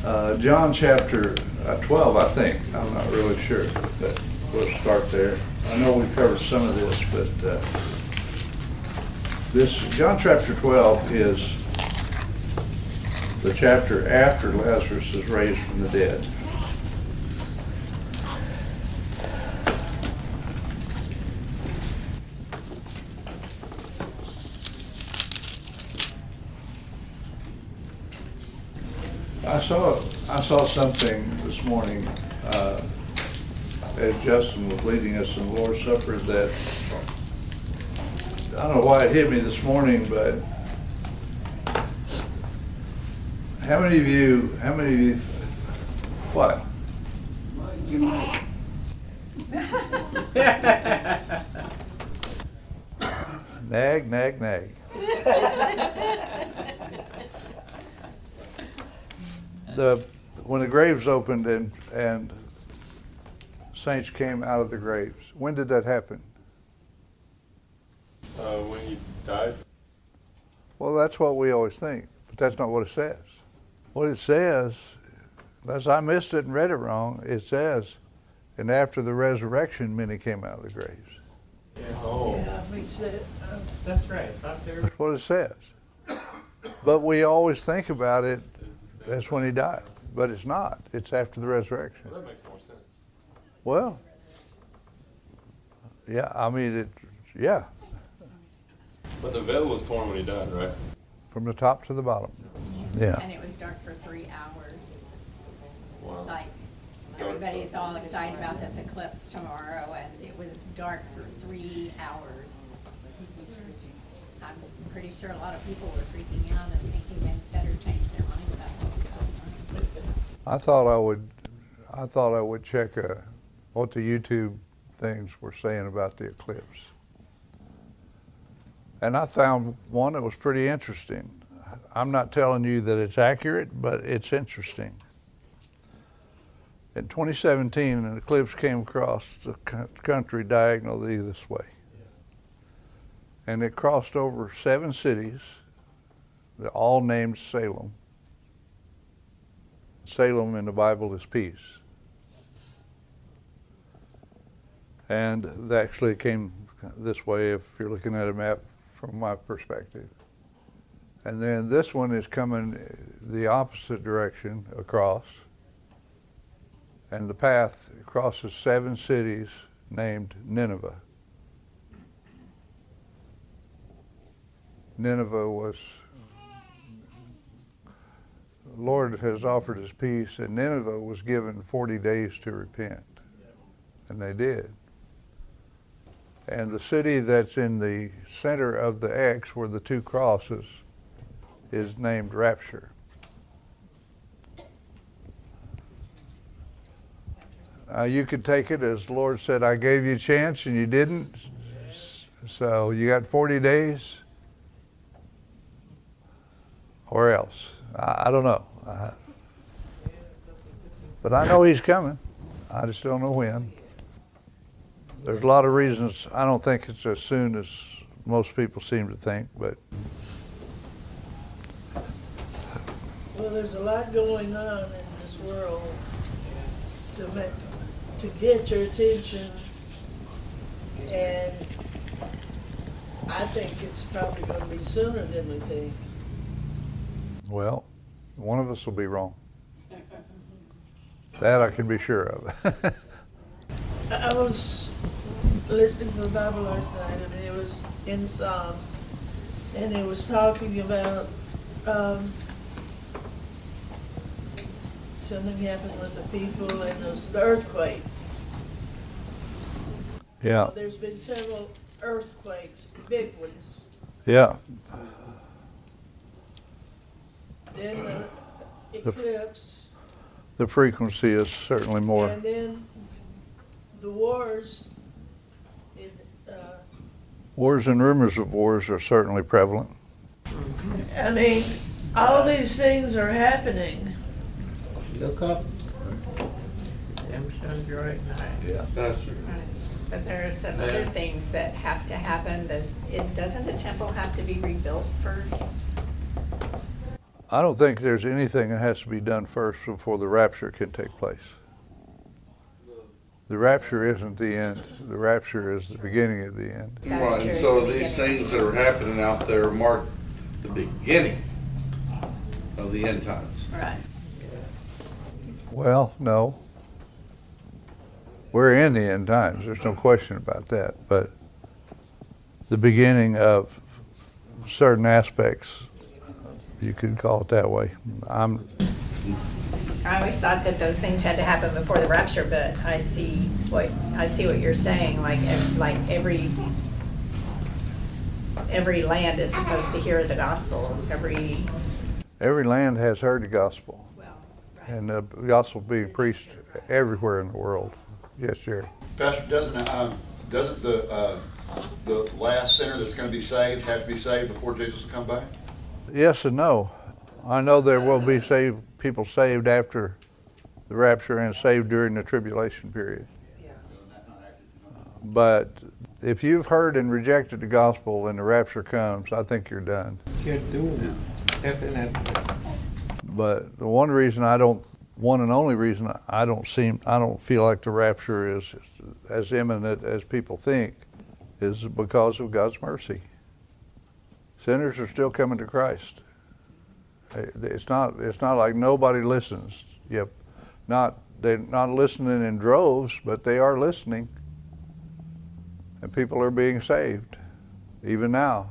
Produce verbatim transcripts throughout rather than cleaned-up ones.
Uh, John chapter uh, twelve, I think. I'm not really sure, but we'll start there. I know we covered some of this, but uh, this John chapter twelve is the chapter after Lazarus is raised from the dead. I saw I saw something this morning uh, as Justin was leading us in the Lord's Supper that I don't know why it hit me this morning, but how many of you, how many of you, what? Nag, nag, nag. The, when the graves opened and, and saints came out of the graves, when did that happen? Uh, when he died? Well, that's what we always think, but that's not what it says. What it says, unless I missed it and read it wrong, it says, and after the resurrection, many came out of the graves. Yeah. Oh. Yeah, we said, uh, that's right. That's what it says. But we always think about it, that's when he died. But it's not. It's after the resurrection. Well, that makes more sense. Well, yeah, I mean, it, yeah. But the veil was torn when he died, right? From the top to the bottom. Yeah. And it was dark for three hours. Wow. Like, everybody's all excited about this eclipse tomorrow, and it was dark for three hours. I'm pretty sure a lot of people were freaking out and thinking they better change their mind about what was going on. I thought I would, I thought I would check uh, what the YouTube things were saying about the eclipse. And I found one that was pretty interesting. I'm not telling you that it's accurate, but it's interesting. In twenty seventeen, an eclipse came across the country diagonally this way. And it crossed over seven cities, they're all named Salem. Salem in the Bible is peace. And actually it came this way if you're looking at a map from my perspective. And then this one is coming the opposite direction across. And the path crosses seven cities named Nineveh. Nineveh was, the Lord has offered his peace, and Nineveh was given forty days to repent. And they did. And the city that's in the center of the X where the two crosses is named Rapture. Uh, you could take it as the Lord said, I gave you a chance and you didn't. So you got forty days. Or else. I, I don't know. I, but I know he's coming. I just don't know when. There's a lot of reasons. I don't think it's as soon as most people seem to think, but. well, there's a lot going on in this world to make, to get your attention, and I think it's probably going to be sooner than we think. Well, one of us will be wrong. That I can be sure of. I was listening to the Bible last night, and it was in Psalms, and it was talking about um, something happened with the people and there was the earthquake. Yeah. There's been several earthquakes, big ones. Yeah. Then the eclipse. The frequency is certainly more. And then the wars. In, uh, Wars and rumors of wars are certainly prevalent. I mean, all these things are happening. Look up. Them sun's right now. Yeah. That's true. Right. But there are some Yeah. other things that have to happen. That is, doesn't the temple have to be rebuilt first? I don't think there's anything that has to be done first before the rapture can take place. The rapture isn't the end. The rapture is the beginning of the end. That's Right, true, and it's so the these beginning. things that are happening out there mark the beginning of the end times. Right. Well, no. We're in the end times. There's no question about that. But the beginning of certain aspects, you could call it that way. I'm I always thought that those things had to happen before the rapture, but I see what, I see what you're saying, like, ev- like every, every land is supposed to hear the gospel, every, every land has heard the gospel, Well, and the gospel being preached everywhere in the world. Yes, Jerry. Pastor, doesn't, um, doesn't the, uh, the last sinner that's gonna be saved have to be saved before Jesus will come back? Yes and no. I know there will be saved people saved after the rapture and saved during the tribulation period. But if you've heard and rejected the gospel and the rapture comes, I think you're done. You're doing it, definitely. But the one reason I don't, one and only reason I don't seem, I don't feel like the rapture is as imminent as people think, is because of God's mercy. Sinners are still coming to Christ. It's not, it's not like nobody listens. Yep, not, they're not listening in droves, but they are listening. And people are being saved, even now.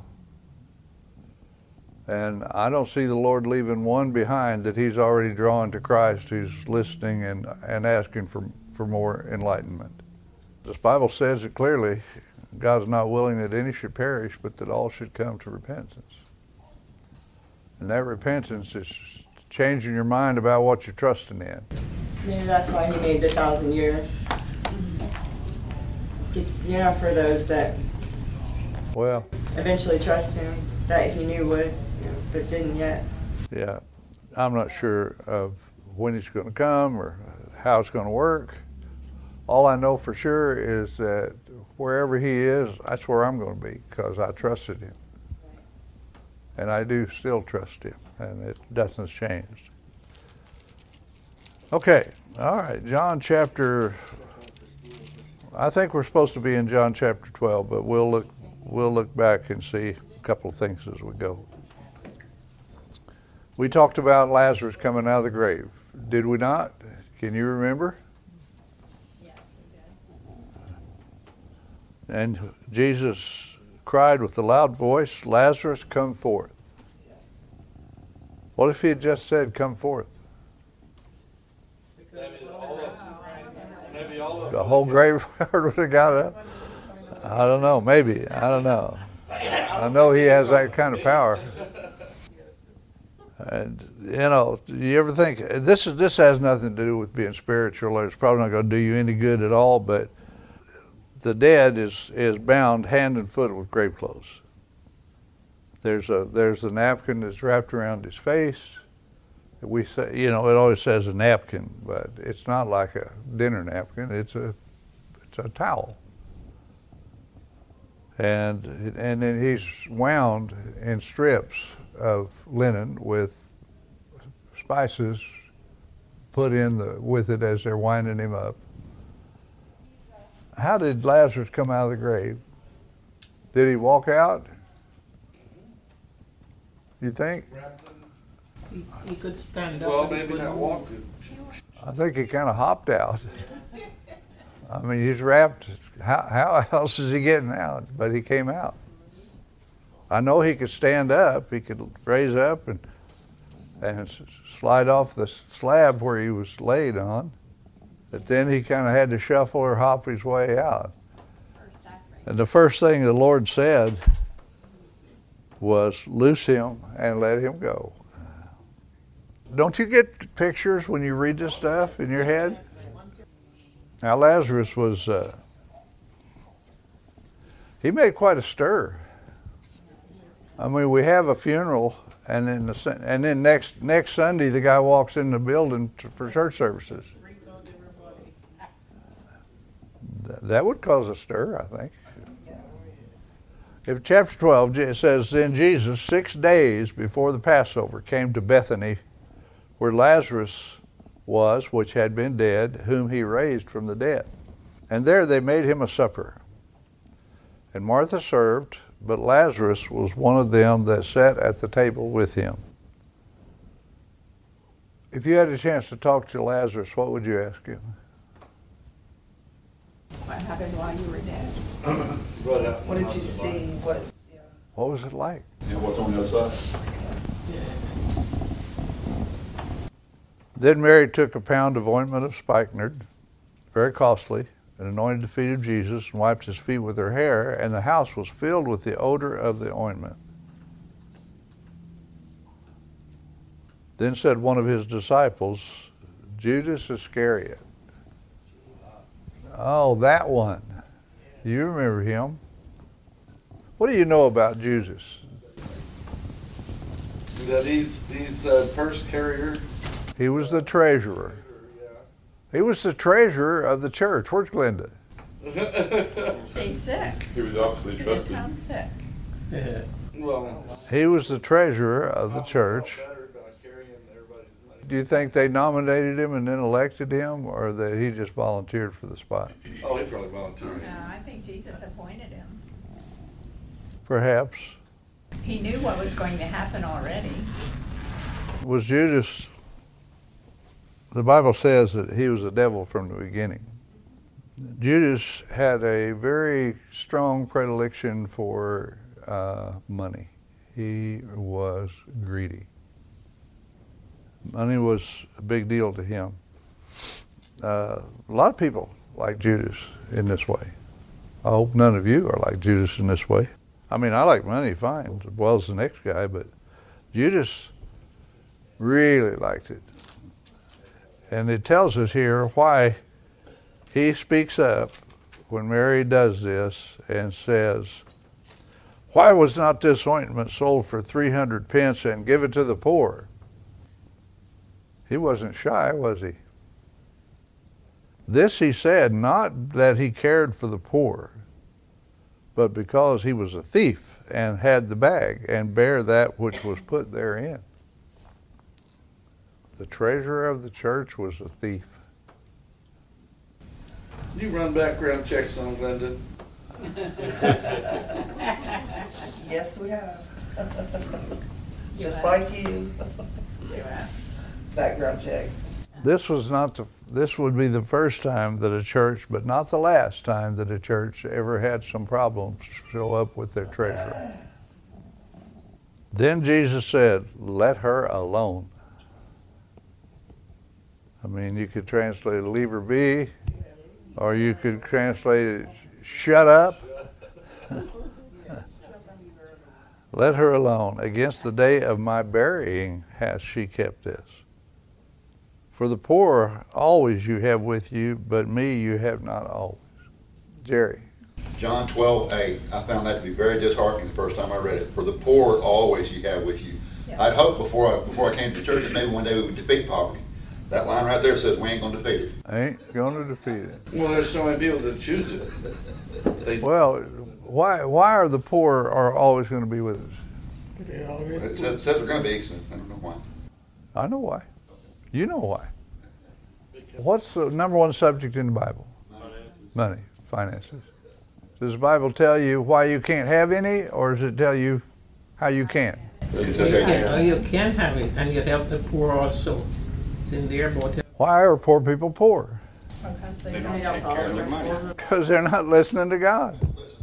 And I don't see the Lord leaving one behind that he's already drawn to Christ, who's listening and, and asking for, for more enlightenment. This Bible says it clearly, God is not willing that any should perish, but that all should come to repentance. And that repentance is changing your mind about what you're trusting in. Maybe that's why he made the thousand years. Yeah, for those that Well, eventually trust him, that he knew would, you know, but didn't yet. yeah, I'm not sure of when he's going to come or how it's going to work. All I know for sure is that wherever he is, that's where I'm going to be, because I trusted him. And I do still trust him, and it doesn't change. Okay, all right, John chapter, I think we're supposed to be in John chapter twelve, but we'll look, we'll look back and see a couple of things as we go. We talked about Lazarus coming out of the grave, did we not? Can you remember? Yes, we did. And Jesus cried with a loud voice, Lazarus, come forth. What if he had just said, come forth? Maybe all of Maybe all of The whole graveyard would have got up? I don't know, maybe, I don't know. I know he has that kind of power. And, you know, you ever think, this is this has nothing to do with being spiritual, or it's probably not going to do you any good at all, but the dead is, is bound hand and foot with grave clothes. There's a there's a napkin that's wrapped around his face. We say, you know, it always says a napkin, but it's not like a dinner napkin. It's a it's a towel. And and then he's wound in strips of linen with spices put in the, with it as they're winding him up. How did Lazarus come out of the grave? Did he walk out? You think? He, he could stand up. Well, but he maybe couldn't not move. walk. I think he kind of hopped out. I mean, he's wrapped. How, how else is he getting out? But he came out. I know he could stand up. He could raise up and and slide off the slab where he was laid on. But then he kind of had to shuffle or hop his way out. And the first thing the Lord said was, loose him and let him go. Don't you get pictures when you read this stuff in your head? Now Lazarus was, uh, he made quite a stir. I mean, we have a funeral, and then the, and then next next Sunday the guy walks in the building to, for church services. Th- That would cause a stir, I think. If chapter twelve, it says, then Jesus, six days before the Passover, came to Bethany, where Lazarus was, which had been dead, whom he raised from the dead. And there they made him a supper. And Martha served, but Lazarus was one of them that sat at the table with him. If you had a chance to talk to Lazarus, what would you ask him? What happened while you were dead? What did you see? What? Yeah. What was it like? And what's on the other side? Then Mary took a pound of ointment of spikenard, very costly, and anointed the feet of Jesus and wiped his feet with her hair, and the house was filled with the odor of the ointment. Then said one of his disciples, Judas Iscariot. Oh, that one. You remember him. What do you know about Judas? That he's, he's a purse carrier. He was the treasurer. He was the treasurer of the church. Where's Glenda? She's sick. He was obviously She trusted. become sick. Yeah. Well, He was the treasurer of the church. Do you think they nominated him and then elected him, or that he just volunteered for the spot? oh, he probably volunteered. No, I think Jesus appointed him. Perhaps. He knew what was going to happen already. Was Judas, the Bible says that he was a devil from the beginning. Judas had a very strong predilection for uh, money. He was greedy. Money was a big deal to him. Uh, a lot of people like Judas in this way. I hope none of you are like Judas in this way. I mean, I like money fine, as well as the next guy, but Judas really liked it. And it tells us here why he speaks up when Mary does this and says, why was not this ointment sold for three hundred pence and given to the poor? He wasn't shy, was he? This he said, not that he cared for the poor, but because he was a thief and had the bag and bare that which was put therein. The treasurer of the church was a thief. You run background checks on Glenda? Yes, we have. Just like you. Yeah. Background checks. This was not the, this would be the first time that a church, but not the last time that a church ever had some problems show up with their treasurer. Then Jesus said, let her alone. I mean, you could translate it, leave her be, or you could translate it, shut up. Let her alone. Against the day of my burying hath she kept this. For the poor always you have with you, but me you have not always. Jerry. John twelve eight. I found that to be very disheartening the first time I read it. For the poor always you have with you. Yeah. I'd hoped before I, before I came to church that maybe one day we would defeat poverty. That line right there says we ain't going to defeat it. Ain't going to defeat it. Well, there's so many people that choose it. They, Well, why why are the poor are always going to be with us? They always It says, it says they're going to be, so I don't know why. I know why. You know why. What's the number one subject in the Bible? Finances. Money, finances. Does the Bible tell you why you can't have any, or does it tell you how you can? It says You they can, can't. oh, you can have it, and you help the poor also. It's in there, but Why are poor people poor? Because they They don't don't follow their money. Because they're not listening to God.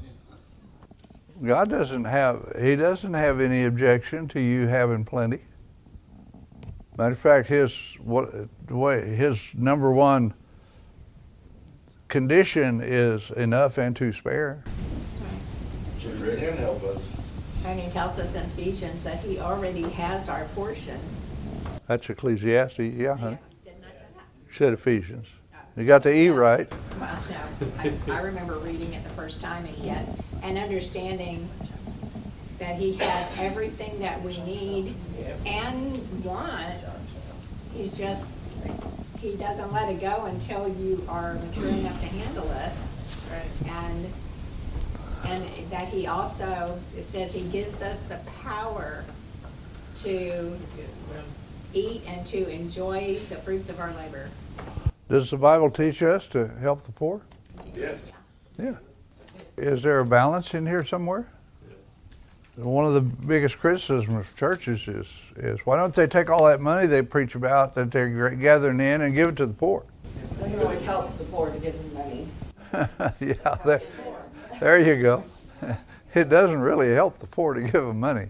God doesn't have, he doesn't have any objection to you having plenty. Matter of fact, his what the way his number one condition is enough and to spare. should read and help us. And he tells us in Ephesians that he already has our portion. That's Ecclesiastes, yeah, honey. Didn't I say that? Said Ephesians. You got the E right. Well, no, I, I remember reading it the first time again and understanding that he has everything that we need and want. He's just, he doesn't let it go until you are mature enough to handle it. And, and that he also, it says he gives us the power to eat and to enjoy the fruits of our labor. Does the Bible teach us to help the poor? Yes. Yeah. Is there a balance in here somewhere? One of the biggest criticisms of churches is, is why don't they take all that money they preach about that they're gathering in and give it to the poor? We can always help the poor to give them money. Yeah, there, there you go. It doesn't really help the poor to give them money.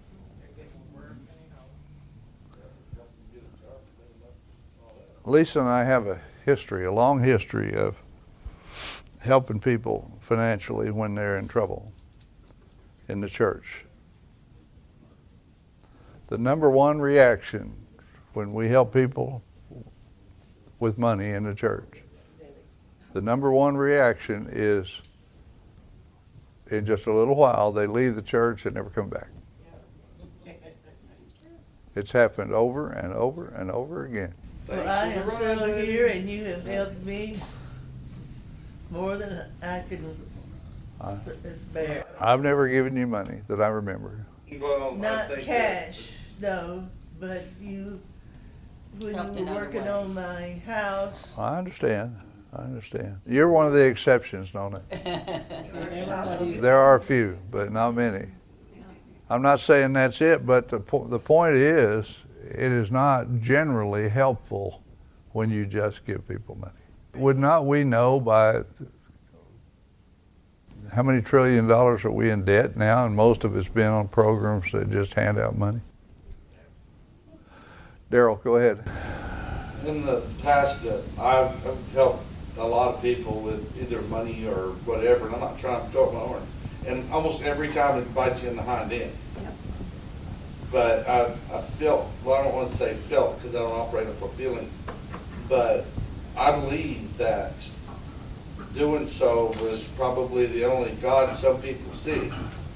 Lisa and I have a history, a long history of helping people financially when they're in trouble in the church. The number one reaction when we help people with money in the church, the number one reaction is in just a little while they leave the church and never come back. It's happened over and over and over again. Well, I am still here and you have helped me more than I can I, bear. I've never given you money that I remember. Well, I Not think cash, no, but you, when Helped you in were other working ways. on my house, I understand. I understand. You're one of the exceptions, Nona. There are a few, but not many. I'm not saying that's it, but the po- the point is, it is not generally helpful when you just give people money. Would not we know by how many trillion dollars are we in debt now, and most of it's been on programs that just hand out money? Daryl, go ahead. In the past, uh, I've, I've helped a lot of people with either money or whatever, and I'm not trying to talk my horn. And almost every time it bites you in the hind end. Yep. But I, I felt, well, I don't want to say felt because I don't operate off of feelings, but I believe that doing so was probably the only God some people see.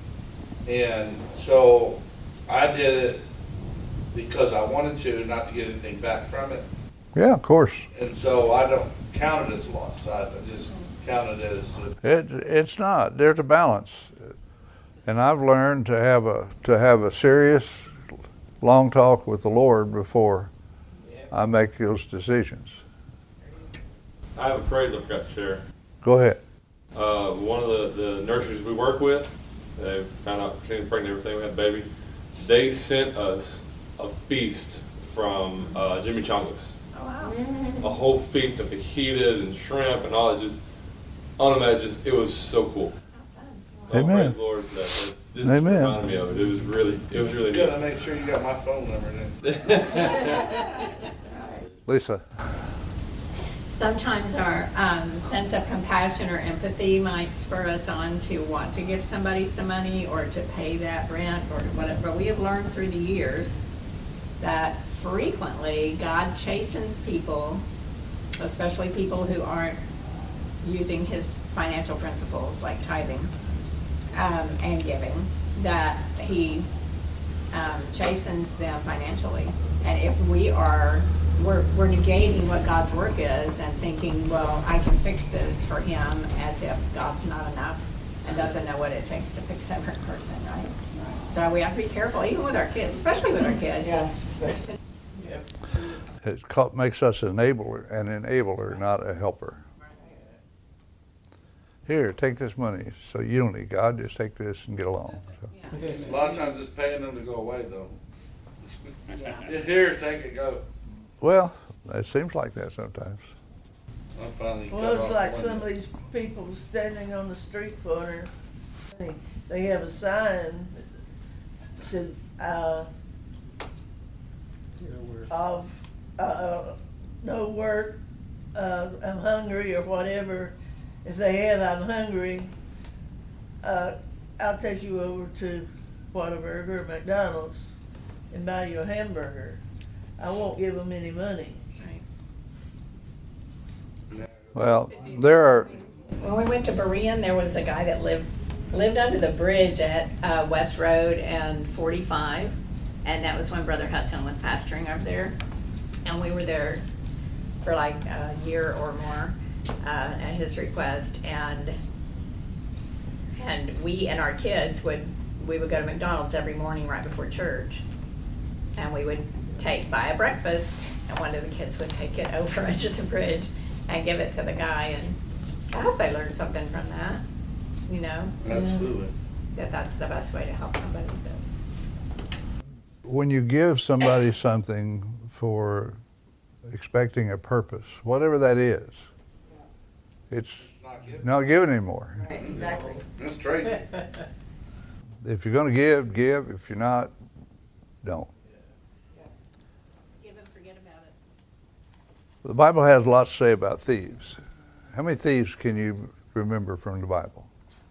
And so I did it because I wanted to, not to get anything back from it. Yeah, of course. And so I don't count it as loss. I just count it as uh, It, it's not. There's a balance. And I've learned to have a to have a serious, long talk with the Lord before I make those decisions. I have a praise I forgot to share. Go ahead. Uh, one of the, the nurseries we work with, they found out she was pregnant and everything, we had a baby. They sent us a feast from uh, Jimmy Chongas. Oh, wow. A whole feast of fajitas and shrimp and all that, just unimaginable. It was so cool. So Amen. praise the Lord for that. This Amen. reminded me of it. It was really, it was really you neat. gotta make sure you got my phone number then. Lisa. Sometimes our um, sense of compassion or empathy might spur us on to want to give somebody some money or to pay that rent or whatever. But we have learned through the years that frequently God chastens people, especially people who aren't using his financial principles like tithing um, and giving, that he um, chastens them financially. And if we are We're, we're negating what God's work is and thinking, well, I can fix this for him, as if God's not enough and doesn't know what it takes to fix every person, right? So we have to be careful, even with our kids, especially with our kids. Yeah, especially. It ca- makes us an enabler, an enabler, not a helper. Here, take this money. So you don't need God, just take this and get along. So. A lot of times it's paying them to go away though. Yeah. Here, take it, go. Well, it seems like that sometimes. I'm finally cut well, it's off like one. some of these people standing on the street corner. They- They have a sign that said, uh, of, uh, no work, uh, I'm hungry or whatever. If they have, I'm hungry, uh, I'll take you over to Whataburger or McDonald's and buy you a hamburger. I won't give them any money. Well, there are, When we went to Berean, there was a guy that lived, lived under the bridge at uh, West Road and forty-five. And that was when Brother Hudson was pastoring over there. And we were there for like a year or more uh, at his request. And And we and our kids would, we would go to McDonald's every morning right before church. And we would take, buy a breakfast, and one of the kids would take it over under the bridge and give it to the guy. And I hope they learned something from that, you know? Absolutely. That that's the best way to help somebody. When you give somebody something for expecting a purpose, whatever that is, it's Not giving. not giving anymore. Exactly. It's trading. If you're going to give, give. If you're not, don't. Give and forget about it. The Bible has a lot to say about thieves. How many thieves can you remember from the Bible?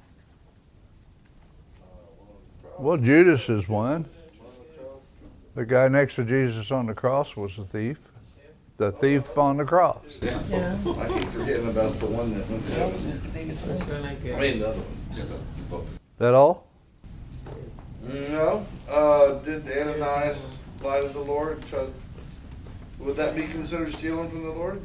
Well, Judas is one. The guy next to Jesus on the cross was a thief. The thief on the cross. Yeah. Yeah. I keep forgetting about the one that went to heaven. Is the biggest Which one. one I I get? mean, the other one. Yeah, the- the- That all? No. Uh, did Ananias lie to the Lord? Try, would that be considered stealing from the Lord?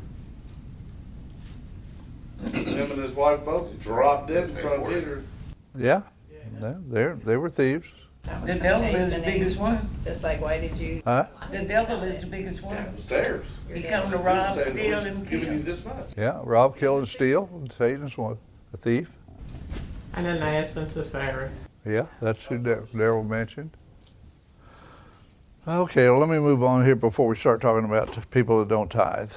Him and his wife both dropped dead in front of Peter. Yeah. No, they they were thieves. That was The some devil is the chastening. biggest one. Just like, why did you? Huh? The devil is the biggest one. Yeah, it was theirs. He come to rob, Saying, steal, "We're and giving you kill. this much. Yeah. Rob, kill, and steal. Satan's one. A thief. Ananias and Sapphira. Yeah, that's who Dar- Daryl mentioned. Okay, well, let me move on here before we start talking about people that don't tithe.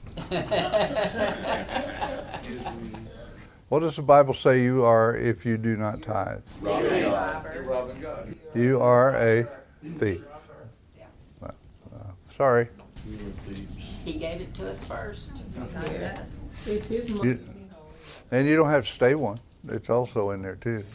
What does the Bible say you are if you do not tithe? Robbing God. You're robbing God. You are a thief. Uh, uh, sorry. You were thieves. He gave it to us first. It's his You, money. and you don't have to stay one. It's also in there too.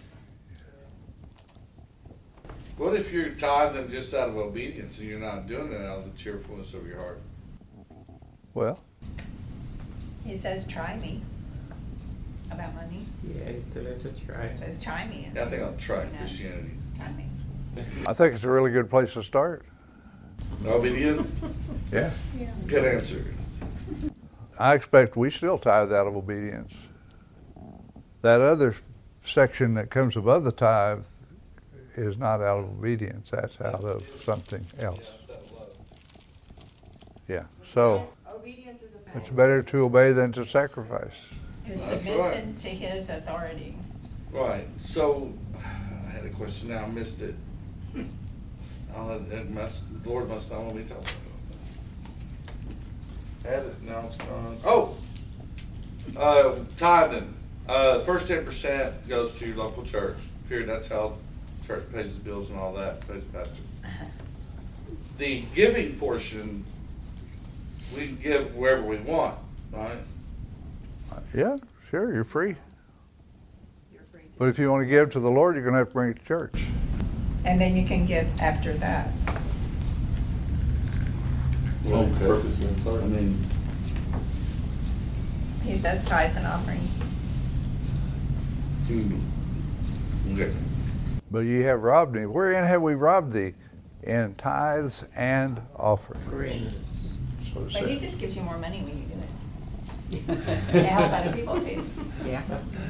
What if you're tithing just out of obedience and you're not doing it out of the cheerfulness of your heart? Well, He says, try me about money. Yeah, he told her to try. He says, try me. and Yeah, I think see, I'll try you know, Christianity. Try me. I think it's a really good place to start. Obedience? Yeah. Good answer. I expect we still tithe out of obedience. That other section that comes above the tithe is not out of obedience. That's out of something else. Yeah. So Obedience is a it's better to obey than to sacrifice. His That's submission to his authority. Right, so, I had a question now, I missed it. I'll let, it must, the Lord must not want me to tell you. Had it, now it's gone. Oh! Uh, tithing, uh, first ten percent goes to your local church, period, that's how church pays its bills and all that, pays the pastor. The giving portion, we can give wherever we want, right? Yeah, sure, you're free. You're free to. But if you want to give to the Lord, you're going to have to bring it to church. And then you can give after that. Okay. I mean, He says tithes and offerings. hmm, okay. But ye have robbed me. Wherein have we robbed thee? In tithes and offerings. Friends. So it But he says. just gives you more money when you do it. To help other people too. Yeah.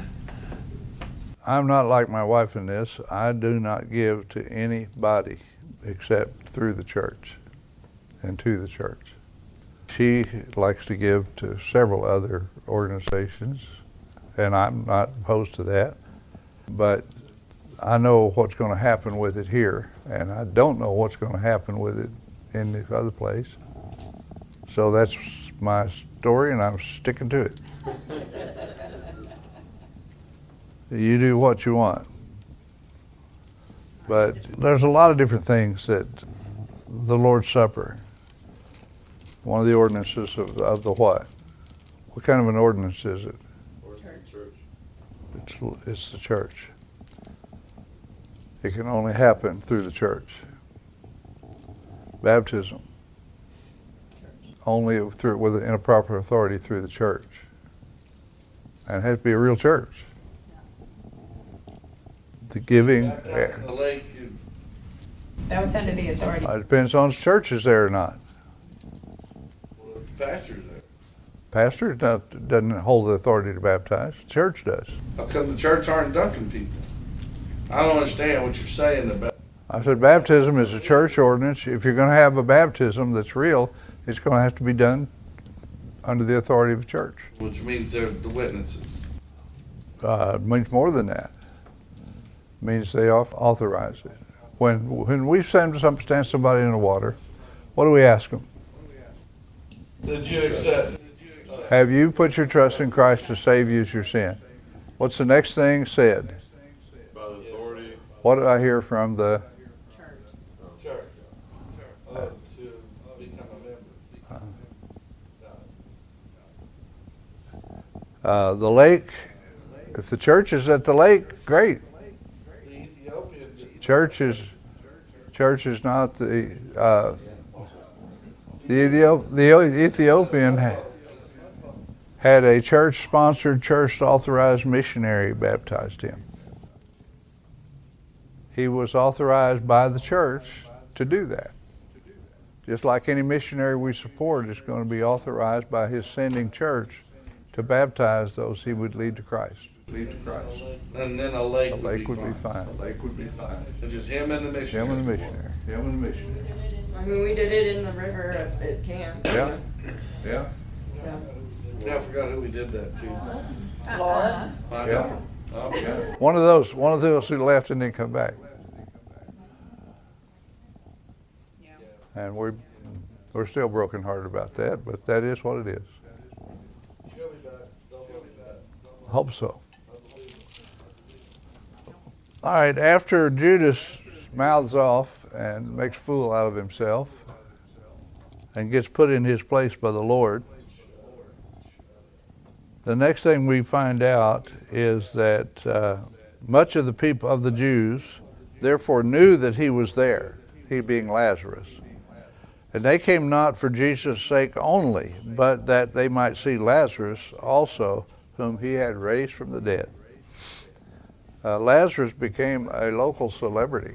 I'm not like my wife in this. I do not give to anybody except through the church and to the church. She likes to give to several other organizations, and I'm not opposed to that. But I know what's going to happen with it here, and I don't know what's going to happen with it in the other place. So that's my story, and I'm sticking to it. You do what you want. But there's a lot of different things that the Lord's Supper, one of the ordinances of, of the what? What kind of an ordinance is it? Church. It's, it's the church. It can only happen through the church. Baptism, only through with in a proper authority through the church. And it has to be a real church. The giving, Baptized in the lake, you, That was under the authority. it depends on church is there or not. well, the pastor's there. Pastor not, doesn't hold the authority to baptize. Church does. How come the church aren't dunking people? I don't understand what you're saying about. I said baptism is a church ordinance. If you're going to have a baptism that's real, it's going to have to be done under the authority of the church. Which means they're the witnesses. Uh, it means more than that. It means they au- authorize it. When when we send some, stand somebody in the water, what do we ask them? Did you accept? Have you put your trust in Christ to save you as your sin? What's the next thing said? By the authority. What did I hear from the? Church. Uh, to become a member. Uh, the lake. If the church is at the lake, great. The Ethiopian did. Church is, church is not the, uh, the, Ethiop- the Ethiopian ha- had a church-sponsored, church-authorized missionary baptized him. He was authorized by the church to do that. Just like any missionary we support is going to be authorized by his sending church to baptize those he would lead to Christ. Lead to Christ. And then a lake, A would, lake be would fine. be fine. A lake would be fine. It's just him and the missionary. Him and the missionary. Him and the missionary. I mean, we did it in the river at, at camp. Yeah. Yeah. So, Yeah, I forgot who we did that to. Laura? My Yeah. daughter. Oh, yeah. One of those, one of those who left and didn't come back. And we're, we're still brokenhearted about that, but that is what it is. Hope so. All right, after Judas mouths off and makes a fool out of himself and gets put in his place by the Lord, the next thing we find out is that uh, much of the people of the Jews therefore knew that he was there, he being Lazarus. And they came not for Jesus' sake only, but that they might see Lazarus also, whom he had raised from the dead. Uh, Lazarus became a local celebrity.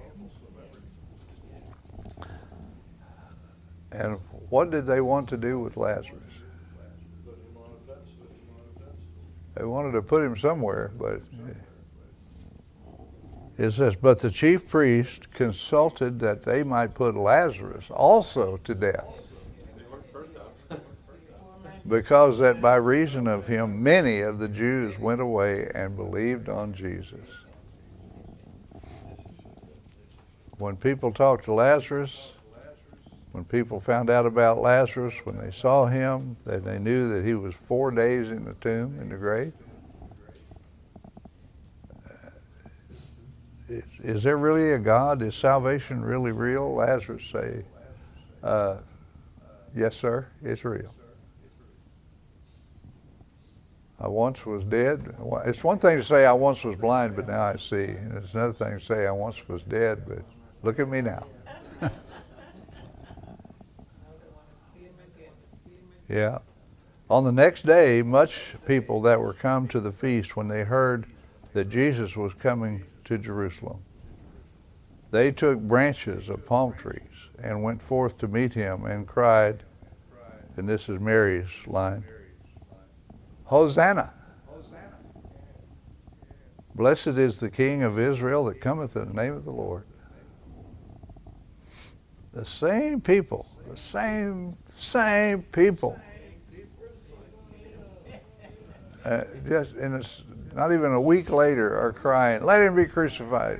And what did they want to do with Lazarus? They wanted to put him somewhere, but it says, but the chief priest consulted that they might put Lazarus also to death, because that by reason of him many of the Jews went away and believed on Jesus. When people talked to Lazarus, when people found out about Lazarus, when they saw him, that they knew that he was four days in the tomb, in the grave. Is, is there really a God? Is salvation really real? Lazarus say, uh, yes, sir, it's real. I once was dead. It's one thing to say I once was blind, but now I see. And it's another thing to say I once was dead, but look at me now. Yeah. On the next day, much people that were come to the feast, when they heard that Jesus was coming to Jerusalem, they took branches of palm trees and went forth to meet him and cried, and this is Mary's line, Hosanna! Blessed is the King of Israel that cometh in the name of the Lord. The same people, the same, same people. Uh, just in a, not even a week later are crying, let him be crucified.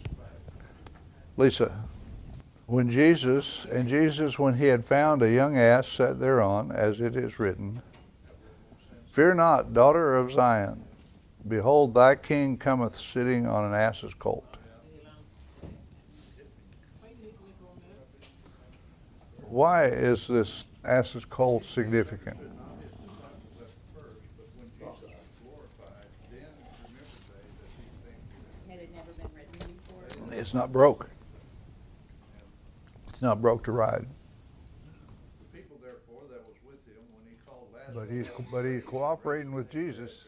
Lisa, when Jesus, and Jesus when he had found a young ass sat thereon, as it is written, fear not, daughter of Zion, behold thy king cometh sitting on an ass's colt. Why is this ass's colt significant? Had it never been written before? It's not broke. It's not broke to ride. The people, therefore, that was with him when he called Lazarus. But he's but he's cooperating with Jesus.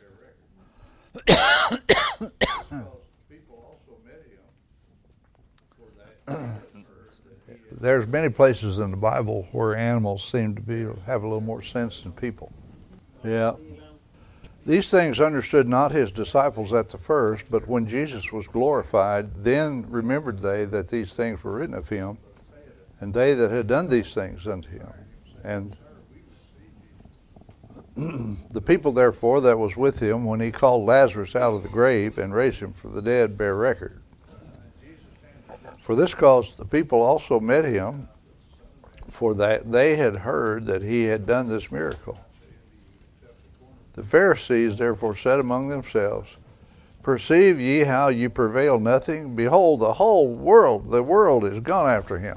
There's many places in the Bible where animals seem to be have a little more sense than people. Yeah. These things understood not his disciples at the first, but when Jesus was glorified, then remembered they that these things were written of him, and they that had done these things unto him. And the people, therefore, that was with him when he called Lazarus out of the grave and raised him from the dead bear record. For this cause the people also met him, for that they had heard that he had done this miracle. The Pharisees therefore said among themselves, Perceive ye how you prevail nothing? Behold, the whole world, the world is gone after him.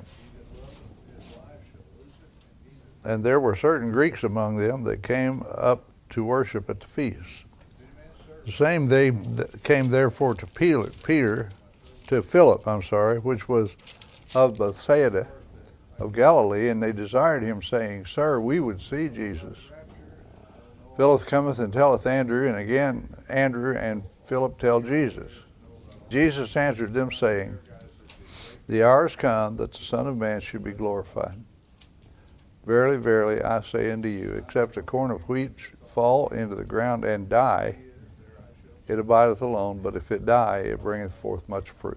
And there were certain Greeks among them that came up to worship at the feast. The same they came therefore to Peter, to Philip, I'm sorry, which was of Bethsaida of Galilee, and they desired him, saying, Sir, we would see Jesus. Philip cometh and telleth Andrew, and again Andrew and Philip tell Jesus. Jesus answered them, saying, The hour is come that the Son of Man should be glorified. Verily, verily, I say unto you, except a corn of wheat fall into the ground and die, it abideth alone, but if it die, it bringeth forth much fruit.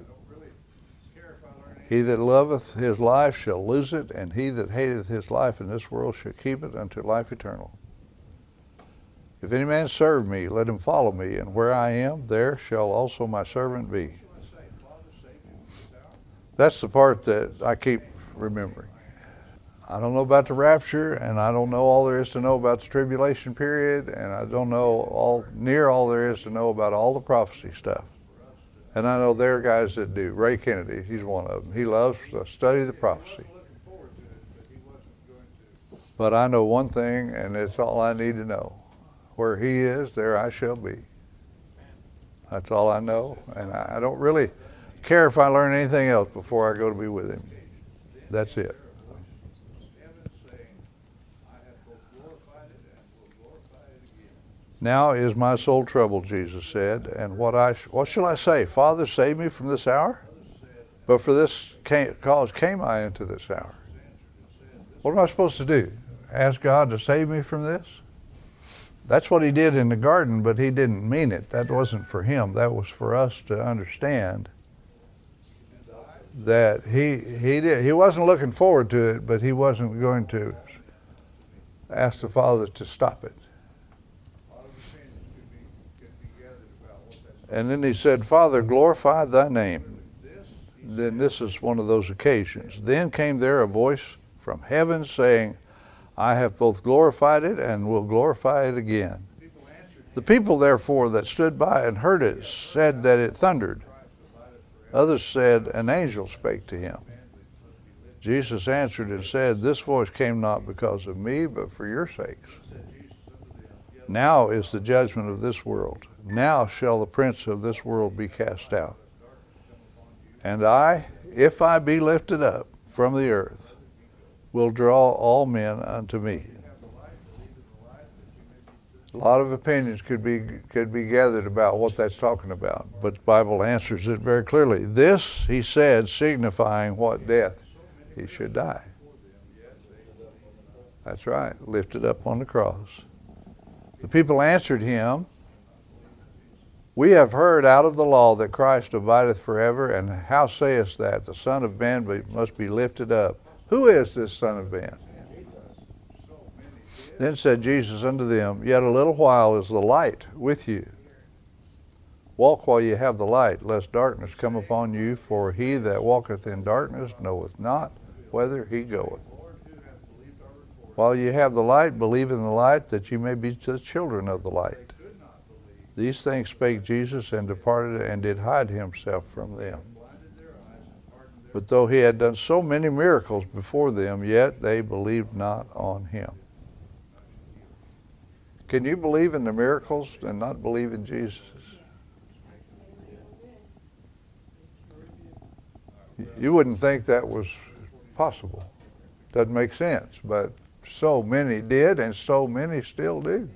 He that loveth his life shall lose it, and he that hateth his life in this world shall keep it unto life eternal. If any man serve me, let him follow me, and where I am, there shall also my servant be. That's the part that I keep remembering. I don't know about the rapture, and I don't know all there is to know about the tribulation period, and I don't know all near all there is to know about all the prophecy stuff. And I know there are guys that do. Ray Kennedy, he's one of them. He loves to study the prophecy. But I know one thing, and it's all I need to know. Where he is, there I shall be. That's all I know, and I don't really care if I learn anything else before I go to be with him. That's it. Now is my soul troubled, Jesus said, and what I what shall I say? Father, save me from this hour? But for this cause came I into this hour. What am I supposed to do? Ask God to save me from this? That's what he did in the garden, but he didn't mean it. That wasn't for him. That was for us to understand that he he did. He wasn't looking forward to it, but he wasn't going to ask the Father to stop it. And then he said, Father, glorify thy name. Then this is one of those occasions. Then came there a voice from heaven saying, I have both glorified it and will glorify it again. The people, therefore, that stood by and heard it said that it thundered. Others said, an angel spake to him. Jesus answered and said, This voice came not because of me, but for your sakes. Now is the judgment of this world. Now shall the prince of this world be cast out. And I, if I be lifted up from the earth, will draw all men unto me. A lot of opinions could be could be gathered about what that's talking about, but the Bible answers it very clearly. This, he said, signifying what death he should die. That's right, lifted up on the cross. The people answered him, We have heard out of the law that Christ abideth forever, and how sayest that? The Son of Man be, must be lifted up. Who is this Son of Man? Then said Jesus unto them, Yet a little while is the light with you. Walk while you have the light, lest darkness come upon you, for he that walketh in darkness knoweth not whither he goeth. While you have the light, believe in the light, that you may be the children of the light. These things spake Jesus, and departed, and did hide himself from them. But though he had done so many miracles before them, yet they believed not on him. Can you believe in the miracles and not believe in Jesus? You wouldn't think that was possible. Doesn't make sense, but so many did, and so many still do.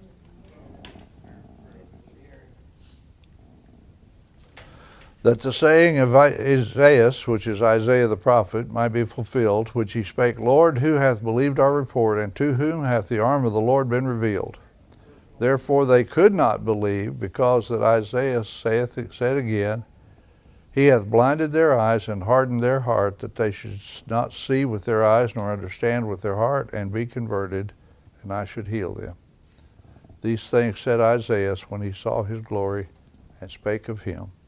That the saying of Isaiah, which is Isaiah the prophet, might be fulfilled, which he spake, Lord, who hath believed our report, and to whom hath the arm of the Lord been revealed? Therefore they could not believe, because that Isaiah saith, said again, He hath blinded their eyes and hardened their heart, that they should not see with their eyes, nor understand with their heart, and be converted, and I should heal them. These things said Isaiah when he saw his glory, and spake of him.